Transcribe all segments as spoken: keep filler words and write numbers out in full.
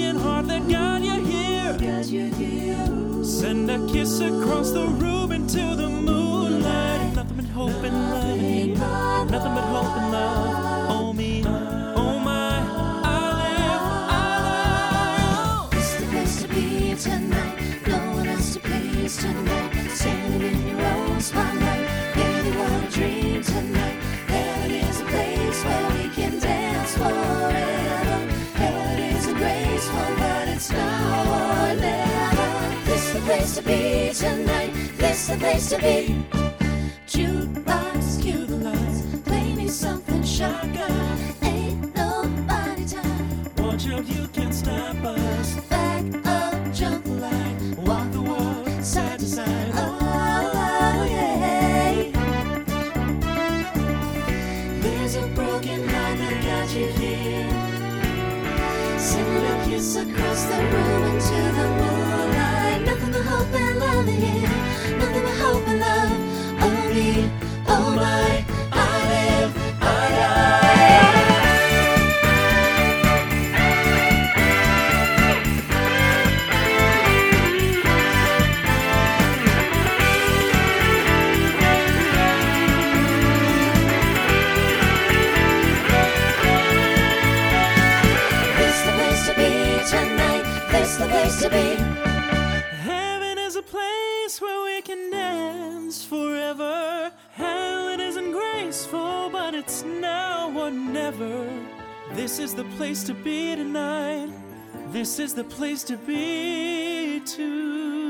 broken heart that got you here. Send a kiss across the room into the moonlight. Nothing but hope and love here. Nothing but hope and love. Oh me, oh my, I live, I love. It's the place to be tonight. No one else to please tonight. Standing in your own spotlight. Give you a dream tonight. Heaven is a place where we can dance forever. Heaven isn't graceful, but it's now or never. This is the place to be tonight. This is the place to be. Jukebox, cue the lights. Play me something shotgun. Ain't nobody time. Watch out, you can't stop us. Back up, jump the line. Walk the walk, side to side. Oh, yeah. There's a broken heart that got you here. Send a kiss across the room into the moonlight. Nothing but hope and love here. Nothing but hope and love. Oh me, oh my, I live, I die. This the place to be tonight. This the place to be. Heaven is a place where we can dance forever. Hell, it isn't graceful, but it's now or never. This is the place to be tonight. This is the place to be too.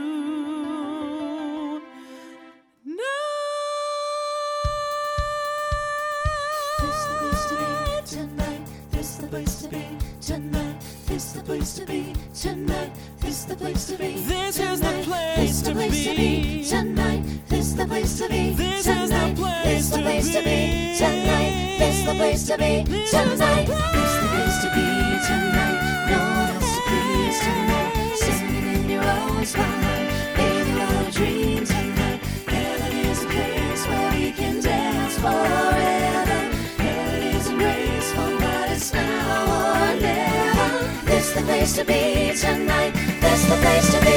This the place to be tonight. This the place to be tonight. This the place to be. This is the place to be tonight. This the place to be This is the tonight. place This the to place to be be. tonight. This the place to be tonight. This the place to be tonight. No one else to please tonight. Singing in your own spotlight. Baby, what a dream tonight. Heaven is a place where we can dance forever. Heaven isn't graceful, but it's now or never. This the place to be tonight. This the place to be.